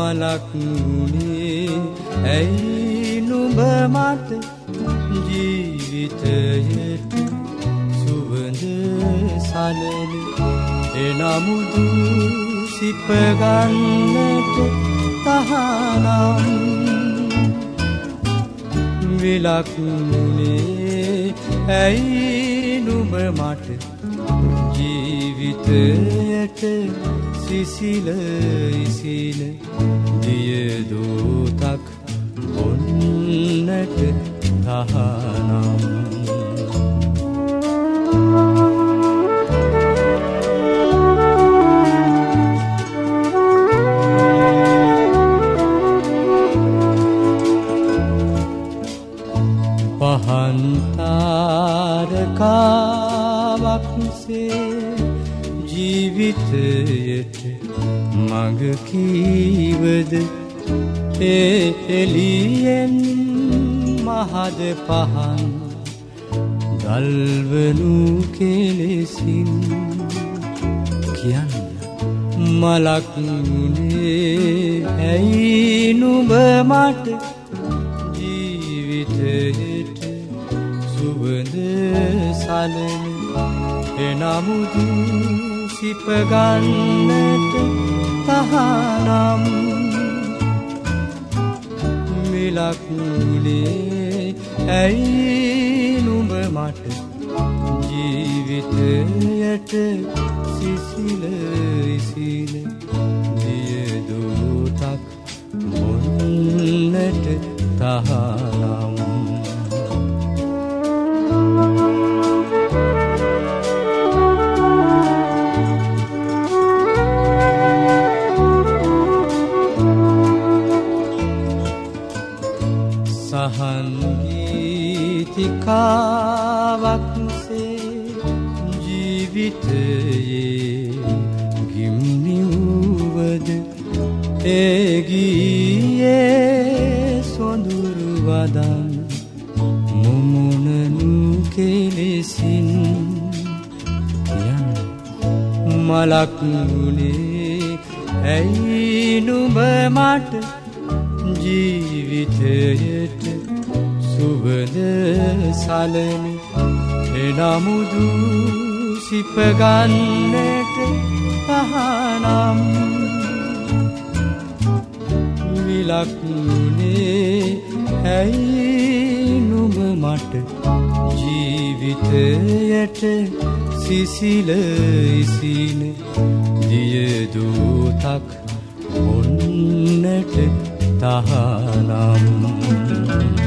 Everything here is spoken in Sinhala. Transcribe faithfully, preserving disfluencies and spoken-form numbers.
මලක් නුනේ ඇයි නුඹ මට ජීවිතයට සුවඳ සලන එනමුදු සිප ගන්නට තහනම් විලක් නුනේ ඇයි නුඹ මට ජීවිතයට සිසිල ඉසිල දිය දෝතක් බොන්නට තහනම් පහන් තාරකාවක්සේ ජීවිතයට මඟ කීවද ඒ එළියෙන් මහද පහන් දල්වනු කෙලෙසින් කියන්න මලක් නුනේ ඇයි නුඹ මට ජීවිතයට සුවඳ සලන එනමුදු සිප ගන්නට තහනම් මිලක් නුනේ ඇයි නුඹ මට ජීවිතයට සිසිල ඉසිල දිය දෝතක් බොන්නට තහනම් සහන් ගීතිකාවක්සේ ජීවිතයේ ගිම්නිව්වද ඒ ගීයේ සොඳුරු වදන් මුමුණනු කෙලෙසින් කියන්න මලක් නුනේ ඇයි නුඹ මට ජීවිතයට සුවඳ සලන එනමුදු සිප ගන්නට තහනම් විලක් නුනේ ඇයි නුඹ මට ජීවිතයට සිසිල ඉසින දිය දෝතක් බොන්නට තහනම්